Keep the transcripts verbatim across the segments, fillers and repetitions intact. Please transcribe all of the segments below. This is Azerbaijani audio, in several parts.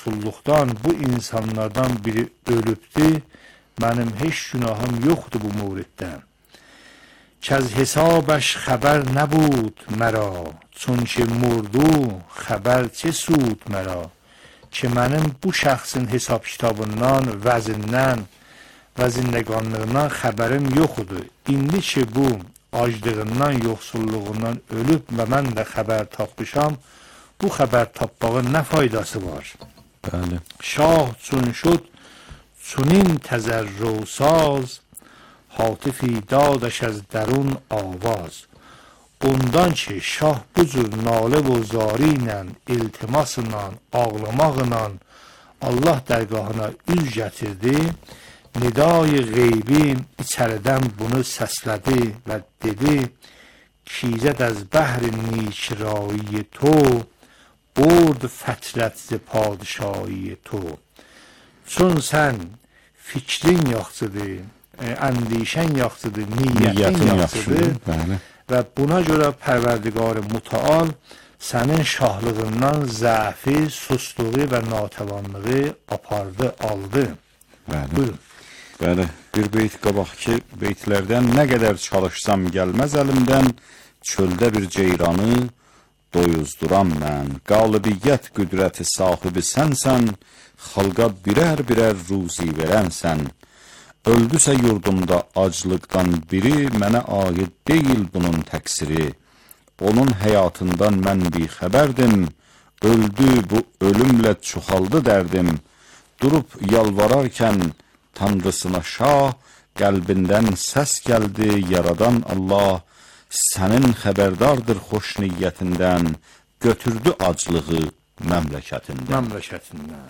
yoxsulluqdan bu insanlardan biri ölübdür, mənim heç günahım yoxdur bu mövriddən. Kəz hesabəş xəbər nəbud mərə, çun ki murdu xəbər çə sud mərə, ki mənim bu şəxsin hesab kitabından, vəzindən və zindəqanlığından xəbərim yoxudur. İndi ki bu aclığından, yoxsulluğundan ölüb və mən də xəbər tapmışam, bu xəbər tapmağın nə faydası var? Bəli. Şah çun şud, çunin təzərru saz, hatifi dadəş az dərun avaz. Ondan ki şah bu cür nalə və zari ilə, iltimasla, ağlamaqla Allah dərgahına üz gətirdi, nidai qeybi içəridən bunu səslədi və dedi, kizət az bəhr-i نیکرایی تو برد فترت ز پادشاهی تو. Çün sən fikrin yaxşıdır, əndişən yaxşıdır, niyyətin yaxşıdır və buna görə Pərverdigar Mütəal sənin şahlığından zəfi, susluğu və natəvanlığı apardı, aldı. Bəli. Buyurun. Bəli, bir beyt qabaqki beytlərdən nə qədər çalışsam gəlməz əlimdən, çöldə bir ceyranı doyuzduram mən. Qalibiyyət qüdrəti sahibi sənsən, xalqa birər-birər ruzi verənsən. Öldüsə yurdumda aclıqdan biri, mənə aid deyil bunun təqsiri. Onun həyatından mən bir xəbərdim, öldü bu ölümlə çoxaldı dərdim. Durub yalvararkən Tanrısına şah, qəlbindən səs gəldi yaradan Allah, sənin xəbərdardır xoş niyyətindən, götürdü aclığı məmləkətindən. Məmləkətindən.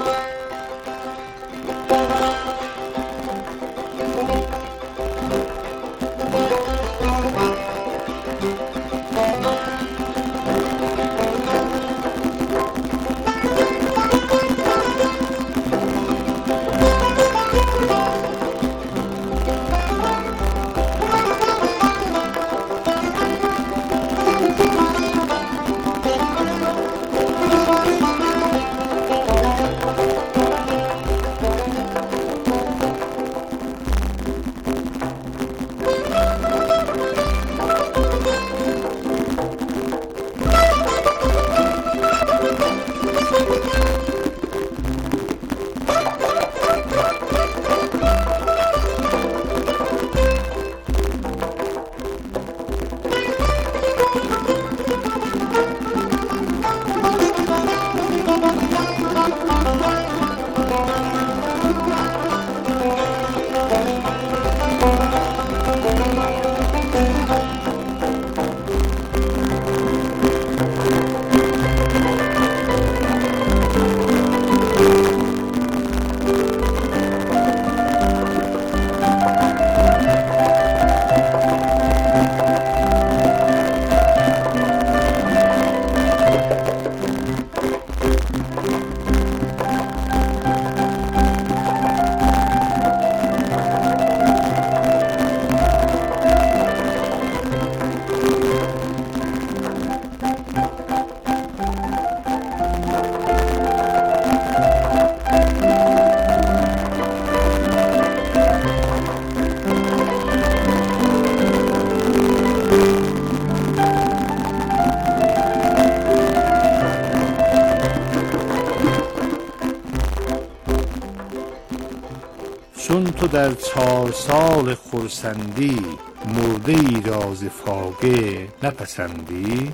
چون تو در چار سال خرسندی مرده ای راز faqe nəpəsəndi,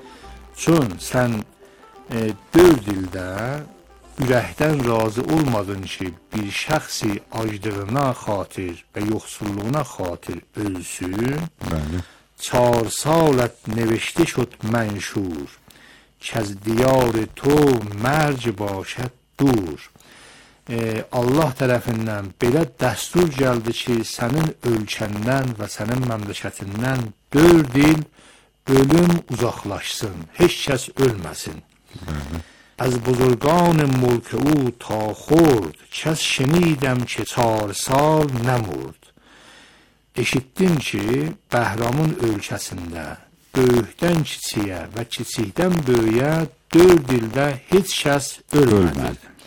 çün sən e, dörd ildə ürəkdən razı olmadın ki, bir şəxsi aclığına xatir və yoxsulluğuna xatir ölsün. Bəli. Çar salət nevişte şud mənşur, kəz diyar to mərc başət dur. E, Allah tərəfindən belə dəstur gəldi ki, sənin ölkəndən və sənin məmləkətindən dörd il ölüm uzaqlaşsın, heç kəs ölməsin. از بزرگان ملک او تا خورد کس شنیدم که çar sal نمرد. Eşitdim ki, Bəhramın ölkəsində böyükdən kiçiyə və kiçikdən böyüyə dörd ildə heç kəs ölmədi.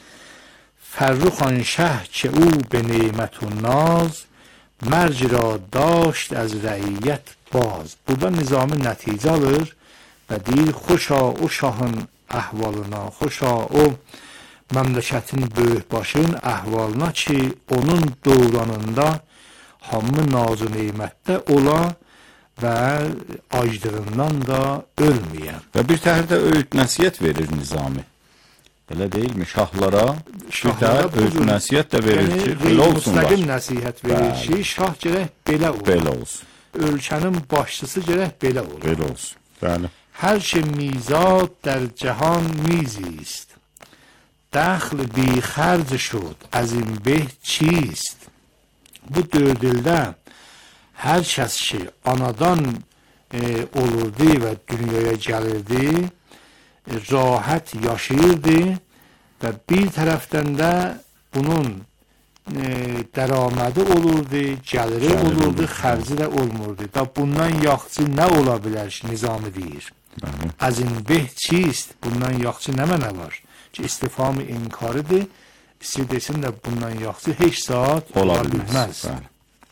فرخ آن شه که او به نعمت و ناز مرج را dاشت از rəiyyət باز. Burada Nizami nəticə alır və deyir, xoşa o şahın əhvalına, xoşa o məmləkətin böyük başın əhvalına ki, onun dövranında hamı nazı neymətdə ola və aclığından da ölməyən. Və bir təhər də öyüd nəsiyyət verir Nizami. Elə deyilmi? Şahlara bir təhər öyüd nəsiyyət də verir yəni, ki, belə olsunlar. Müstəqim nəsiyyət verir ki, şah gərək belə olur. Belə olsun. Ölkənin başçısı gərək belə olur. Belə olsun. Bəli. Hər şey میزاد در جهان میزی است دخل بی خرج شد از این به چیست. Bu dörd ildə hər kəs ki anadan e, olurdu və dünyaya gəlirdi, e, rahat yaşayırdı və bir tərəfdən də bunun e, dəramədi olurdu, gəliri Gəlir olurdu, olur. xərci də olmurdu. Da bundan yaxşı nə ola bilər ki, Nizami deyir. Bəli. Az in beh çist, bundan yaxşı nə mənə var? Ki istifamı inkaridir, istəyir desin də bundan yaxşı heç saat ola bilməz. Bəli.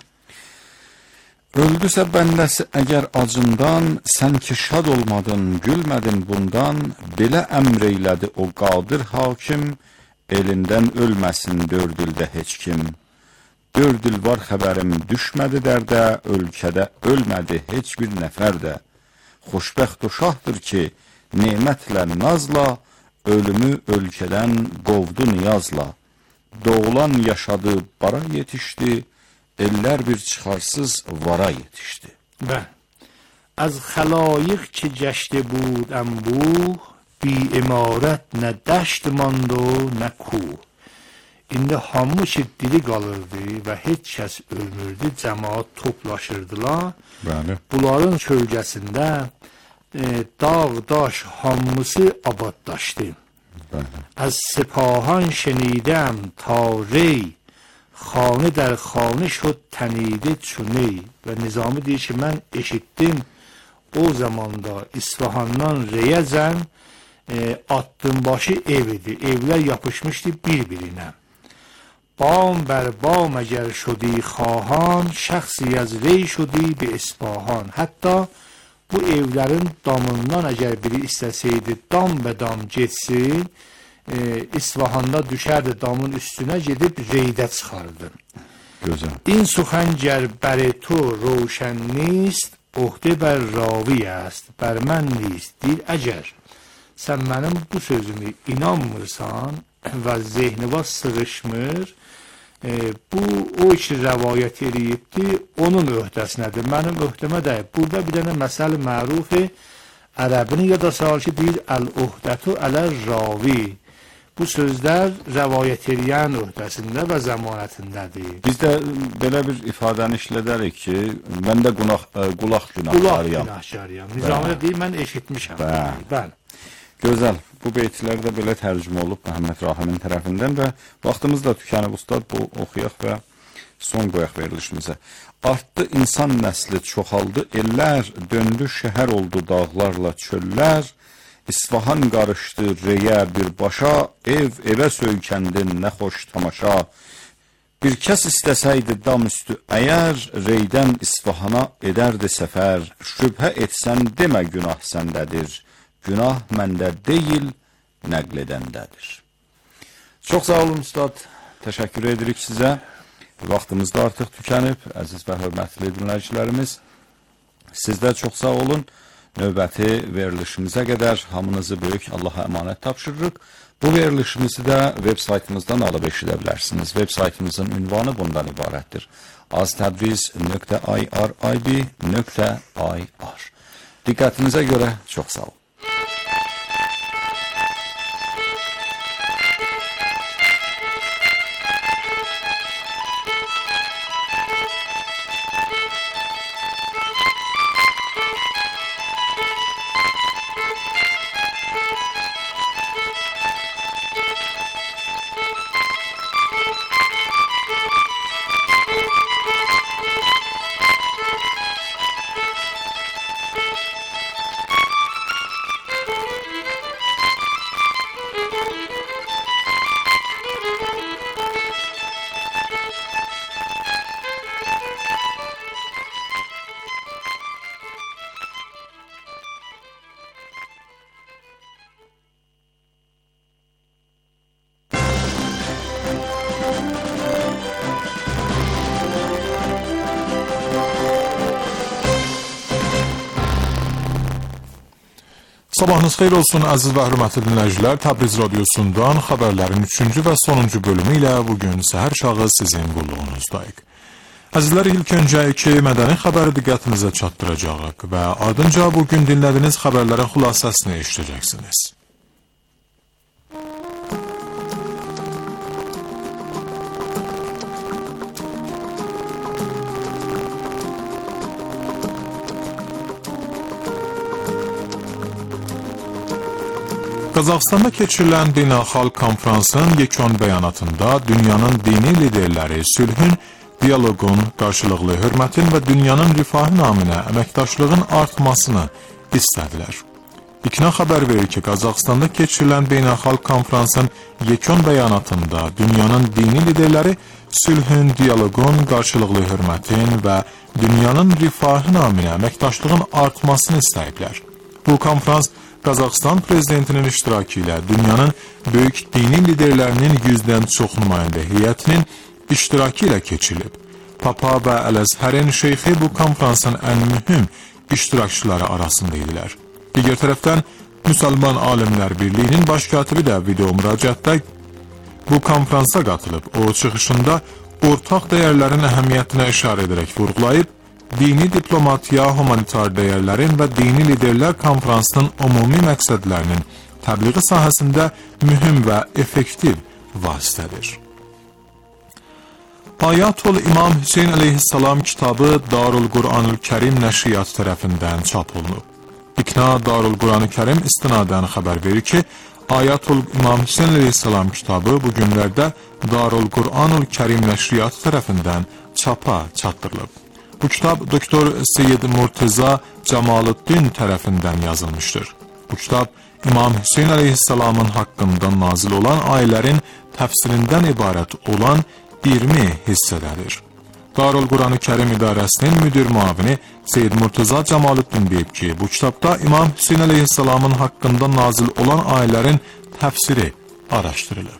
Öldüsə bəndəsi əgər acından, sən ki şad olmadın, gülmədin bundan, belə əmr eylədi o qadir hakim, elindən ölməsin dörd ildə heç kim. Dörd il var xəbərim düşmədi dərdə, ölkədə ölmədi heç bir nəfər də. Xoşbəxt o şahdır ki, nemətlə nazla, ölümü ölkədən qovdu niyazla. Doğulan yaşadı, bara yetişdi, eller bir çıxarsız vara yetişdi. Bəli. Az xəlaiq ki gəşdə budənbuh, bi imarət nə dəşt mandı, nə kuh. İndi hamı ki diri qalırdı və heç kəs ölmürdü, cəmaat toplaşırdılar. Bəli. Bunların kölgəsində e, dağ, daş hamısı abadlaşdı. Bəli. از سپاهان شنیدم تا ری خانه در خانه شد تنیده çuni. Və Nizami deyir ki, mən eşitdim o zamanda İsfahandan Reyəcən e, attın başı ev idi. Evlər yapışmışdı bir-birinə. بام بر بام اگر شدی خواهان şəxsi از ری شدی به اصفهان. Hətta bu evlərin damından əgər biri istəsəydi dam və dam getsin, e, İsfahanda düşərdi damın üstünə gedib reydə çıxardı. Gözəl. این سخن گر بر تو روشن نیست عهده بر راوی است بر من نیست. deyir, əgər sən mənim bu sözümü inanmırsan və zehniva sığışmır, e, bu o işi rəvayət eləyibdi, onun öhdəsinədir. Mənim öhdəmə deyib. Burada bir dənə məsəl mərufi ərəbini yada sal ki, deyir, əl-uhdətu ələr-ravi. Bu sözlər rəvayət eləyən öhdəsində və zəmanətindədir. Biz də belə bir ifadəni işlədərik ki, mən də qulaq, qulaq Qulaq günahkarıyam. günahkarıyam. Nizami də deyir, mən eşitmişəm. Bəli. Bəli. Gözəl. Bu beytlər də belə tərcümə olub Məhəmməd Rahimin tərəfindən və vaxtımız da tükənib ustad, bu oxuyaq və son qoyaq verilişimizə. Artdı insan nəsli, çoxaldı ellər, döndü şəhər oldu dağlarla çöllər, İsfahan qarışdı reyə bir başa, ev evə söykəndi nə xoş tamaşa. Bir kəs istəsəydi dam üstü əgər, reydən İsfahana edərdi səfər, şübhə etsən demə günah səndədir. Günah məndə deyil, nəql edəndədir. Çox sağ olun ustad. Təşəkkür edirik sizə. Vaxtımız da artıq tükənib, əziz və hörmətli dinləyicilərimiz. Siz də çox sağ olun. Növbəti verilişimizə qədər hamınızı böyük Allaha əmanət tapşırırıq. Bu verilişimizi də web saytımızdan alıb eşidə bilərsiniz. Web saytımızın ünvanı bundan ibarətdir. aztəbriz nöqtə irib nöqtə ir. Diqqətinizə görə çox sağ olun. Sabahınız xeyir olsun əziz və hörmətli dinləyicilər. Təbriz radiosundan xəbərlərin üçüncü və sonuncu bölümü ilə bugün səhər çağı sizin qulluğunuzdayıq. Əzizlər, ilk öncə iki mədəni xəbəri diqqətinizə çatdıracağıq və ardınca bugün dinlədiyiniz xəbərlərin xülasəsini eşidəcəksiniz. Qazaxstanda keçirilən beynəlxalq konfransın yekun bəyanatında dünyanın dini liderləri sülhün, diyaloqun, qarşılıqlı hörmətin və dünyanın rifahı naminə əməkdaşlığın artmasını istədilər. İKNA xəbər verir ki, Qazaxstanda keçirilən beynəlxalq konfransın yekun bəyanatında dünyanın dini liderləri sülhün, diyaloqun, qarşılıqlı hörmətin və dünyanın rifahı naminə əməkdaşlığın artmasını istəyiblər. Bu konfrans Qazaxstan prezidentinin iştirakı ilə dünyanın böyük dini liderlərinin yüzdən çox nümayəndə heyətinin iştirakı ilə keçirilib. Papa və Əl-Əzhərin şeyxi bu konfransın ən mühüm iştirakçıları arasında idilər. Digər tərəfdən, Müsəlman Alimlər Birliyinin baş katibi də video müraciətdə bu konfransa qatılıb. O, çıxışında ortaq dəyərlərin əhəmiyyətinə işarə edərək vurğulayıb, dini diplomatiya, humanitar dəyərlərin və dini liderlər konfransının ümumi məqsədlərinin təbliği sahəsində mühüm və effektiv vasitədir. Ayatol İmam Hüseyn əleyhissalam kitabı Darul Quranul Kərim nəşriyyat tərəfindən çap olunub. İKNA Darul Quranul Kərim istinadən xəbər verir ki, Ayatol İmam Hüseyn əleyhissalam kitabı bu günlərdə Darul Quranul Kərim nəşriyyat tərəfindən çapa çatdırılıb. Bu kitab doktor Seyyid Murteza Camaluddin tərəfindən yazılmışdır. Bu kitab İmam Hüseyn əleyhissalamın haqqında nazil olan ayələrin təfsirindən ibarət olan iyirmi hissədədir. Darul Quran-ı Kərim İdarəsinin müdir müavini Seyyid Murteza Camaluddin deyib ki, bu kitabda İmam Hüseyn əleyhissalamın haqqında nazil olan ayələrin təfsiri araşdırılıb.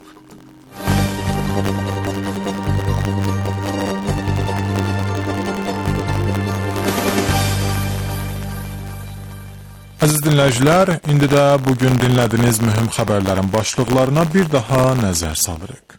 Əziz dinləyicilər, indi də bugün dinlədiyiniz mühüm xəbərlərin başlıqlarına bir daha nəzər salırıq.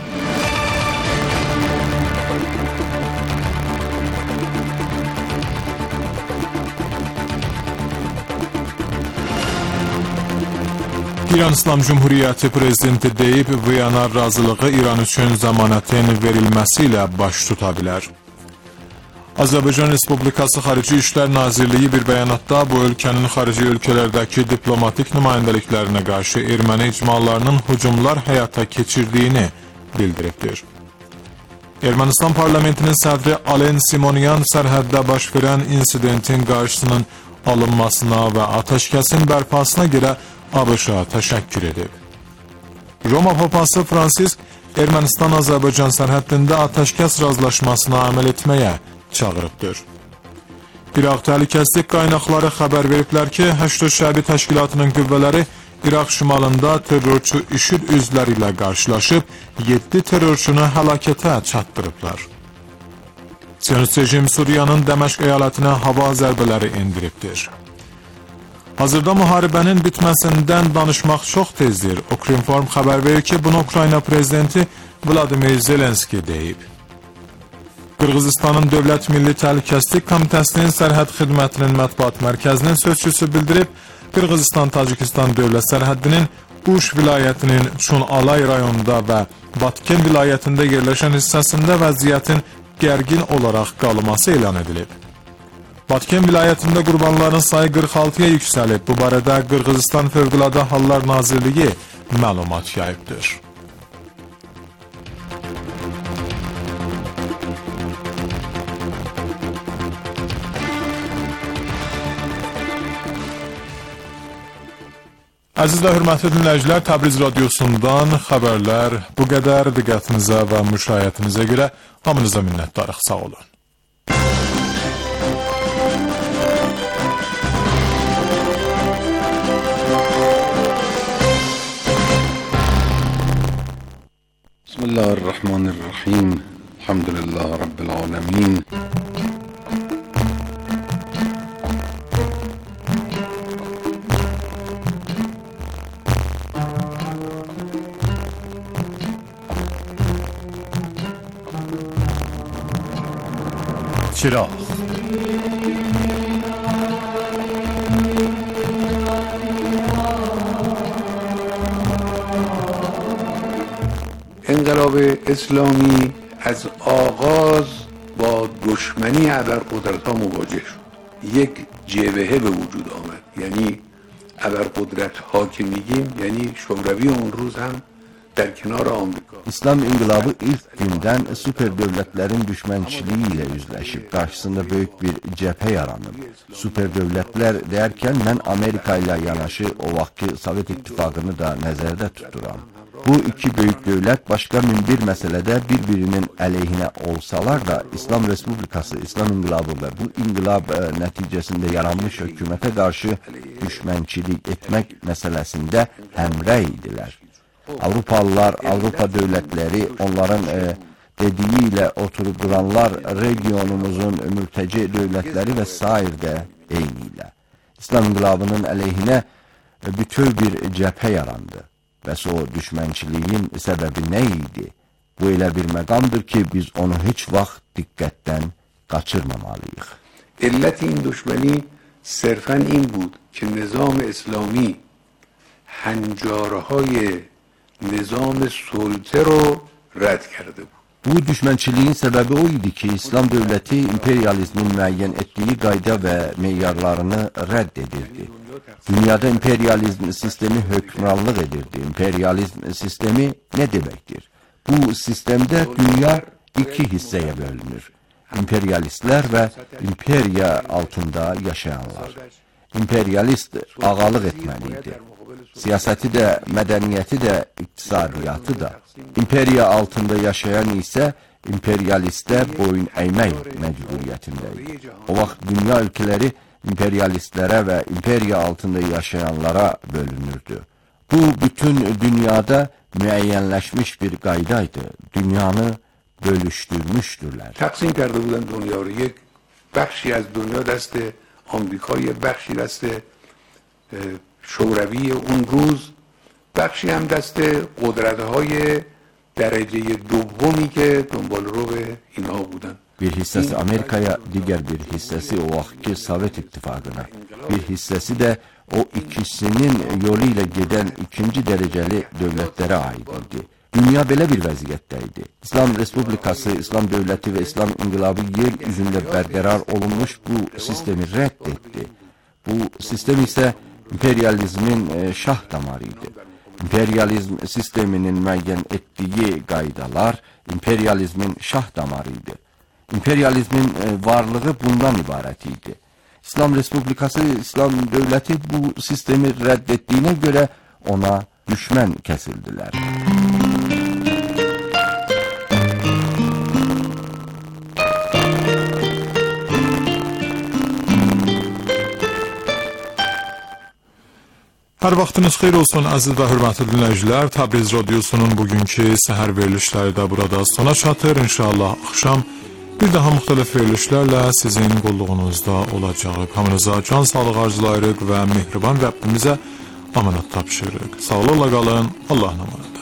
İran İslam Cumhuriyyəti prezidenti deyib, Viyana razılığı İran üçün zəmanətin verilməsi ilə baş tuta bilər. Azərbaycan Respublikası Xarici İşlər Nazirliyi bir bəyanatda bu ölkənin xarici ölkələrdəki diplomatik nümayəndəliklərinə qarşı erməni icmalarının hücumlar həyata keçirdiyini bildiribdir. Ermənistan parlamentinin sədri Alen Simonyan sərhəddə baş verən insidentin qarşısının alınmasına və atəşkəsin bərpasına görə ABŞ-a təşəkkür edib. Roma Papası Fransisk Ermənistan-Azərbaycan sərhəddində atəşkəs razılaşmasına əməl etməyə çağırıbdır. İraq Təhlükəsizlik qaynaqları xəbər veriblər ki, Həşd Şəbi Təşkilatının qüvvələri İraq şimalında terrorçu IŞİD üzvləri ilə qarşılaşıb, yeddi terrorçunu həlakətə çatdırıblar. Siyonist rejim Suriyanın Dəməşq əyalətinə hava zərbələri endiribdir. Hazırda müharibənin bitməsindən danışmaq çox tezdir. Ukrinform xəbər verir ki, bunu Ukrayna prezidenti Vladimir Zelenski deyib. Qırğızistanın Dövlət Milli Təhlükəsizlik Komitəsinin Sərhəd Xidmətinin mətbuat mərkəzinin sözçüsü bildirib, Qırğızistan-Tacikistan dövlət sərhəddinin Uş vilayətinin Çun-Alay rayonunda və Batken vilayətində yerləşən hissəsində vəziyyətin gərgin olaraq qalması elan edilib. Batken vilayətində qurbanların sayı qırx altıya yüksəlib. Bu barədə Qırğızistan Fövqəladə Hallar Nazirliyi məlumat yayıbdır. Əziz və hörmətli dinləyicilər, Təbriz radiosundan xəbərlər bu qədər. Diqqətinizə və müşahiyyətinizə görə hamınıza minnətdarıq. Sağ olun. Bismillahirrahmanirrahim. Elhamdülillah Rabbil alemin. Çıraq. انقلاب اسلامی از آغاز با دشمنی ابرقدرت‌ها مواجه شد. یک جبهه به وجود آمد، یعنی ابرقدرت‌ها که میگیم یعنی شوروی اون روز هم در کنار آمریکا. İslam İnqilabı ilk gündən süper dövlətlərin düşmənçiliyi ilə üzləşib, qarşısında böyük bir cəbhə yaranıb. Süper dövlətlər deyərkən mən Amerika ilə yanaşı o vaxtki Sovet İttifaqını da nəzərdə tuturam. Bu iki böyük dövlət başqa min bir məsələdə bir-birinin əleyhinə olsalar da İslam Respublikası, İslam İnqilabı və bu inqilab ə, nəticəsində yaranmış hökumətə qarşı düşmənçilik etmək məsələsində həmrəy idilər. Avrupalılar, Avropa dövlətləri, onların e, dediyi ilə oturub duranlar, regionumuzun mültəci dövlətləri və sair də eyni ilə. İslam İnqilabının əleyhinə e, bütöv bir cəbhə yarandı. Bəs o düşmənçiliyin səbəbi nə idi? Bu elə bir məqamdır ki, biz onu heç vaxt diqqətdən qaçırmamalıyıq. علت این دشمنی صرفاً این بود که نظام اسلامی هنجارهای nizam-ı sulte رو rədd کرده بود. Bu düşmənçiliyin səbəbi o idi ki, İslam dövləti imperializmin müəyyən etdiyi qayda və meyarlarını rədd edirdi. Dünyada imperializm sistemi hökmranlıq edirdi. İmperializm sistemi nə deməkdir? Bu sistemdə dünya iki hissəyə bölünür. İmperialistlər və imperiya altında yaşayanlar. İmperialist ağalıq etməliydi. Siyasəti də, mədəniyyəti də, iqtisadiyyatı da. İmperiya altında yaşayan isə imperialistə boyun əymək məcburiyyətində idi. O vaxt dünya ölkələri imperialistlərə və imperiya altında yaşayanlara bölünürdü. Bu, bütün dünyada müəyyənləşmiş bir qaydaydı. Dünyanı bölüşdürmüşdürlər. تقسیم کرده بودن دنیا رو. یک بخشی از دنیا دست آمریکا، یک بخشی دست شوروی اون روز، بخشی هم دست قدرت‌های درجه دومی که دنبال رو به اینها بودن. Bir hissəsi Amerikaya, digər bir hissəsi o vaxtki Sovet İttifaqına. Bir hissəsi də o ikisinin yolu ilə gedən ikinci dərəcəli dövlətlərə aid idi. Dünya belə bir vəziyyətdə idi. İslam Respublikası, İslam dövləti və İslam İnqilabı yer üzündə bərqərar olunmuş bu sistemi rədd etdi. Bu sistem isə imperializmin şah damarı idi. İmperializm sisteminin müəyyən etdiyi qaydalar imperializmin şah damarı idi. İmperializmin varlığı bundan ibarət idi. İslam Respublikası, İslam dövləti bu sistemi rədd etdiyinə görə ona düşmən kəsildilər. Hər vaxtınız xeyir olsun, əziz və hörmətli dinləyicilər. Təbriz Radiosunun bugünkü səhər verilişləri də burada sona çatır. İnşallah axşam bir daha müxtəlif verilişlərlə sizin qulluğunuzda olacaq. Hamınıza can sağlığı arzulayırıq və mehriban Rəbbimizə amanat tapşırırıq. Sağlıqla qalın, Allah'a emanet.